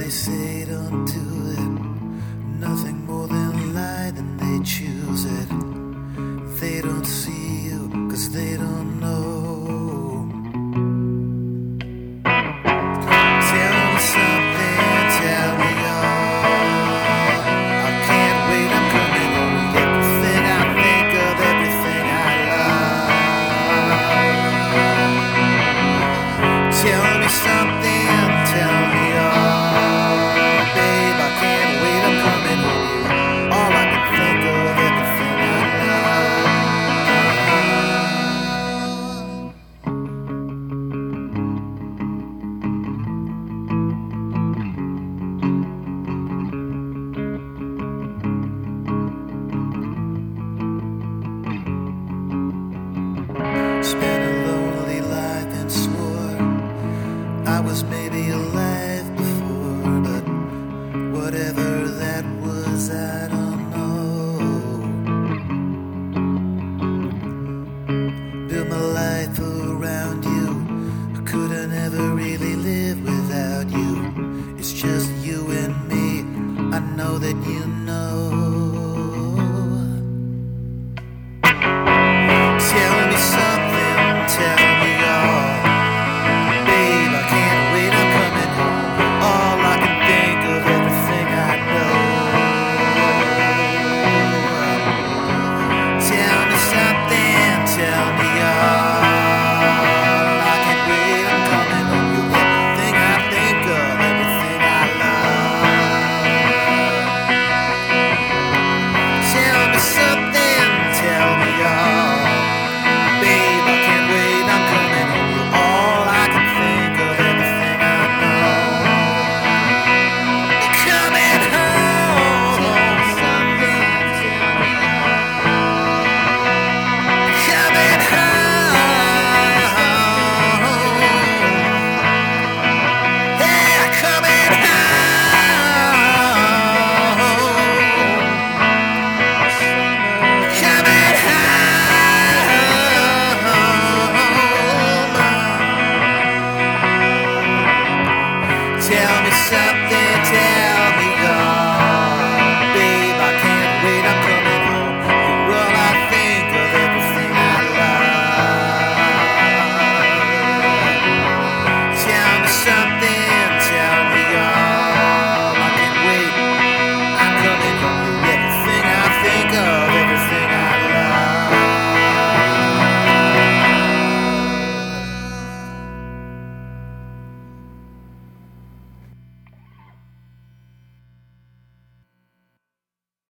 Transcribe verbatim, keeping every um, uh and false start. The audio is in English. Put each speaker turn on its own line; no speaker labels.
they say don't do it. Nothing more than lie, then they choose it. They don't see you, cause they don't know. Tell me something, tell me all. I can't wait, I'm coming home. Everything I think of, everything I love. Tell me something, tell me all. Babe, I can't wait, I'm coming home. All I can think of, everything I love. Spent a lonely life and swore I was maybe alive before, but whatever that was, I don't know. Built my life around you, I couldn't ever really live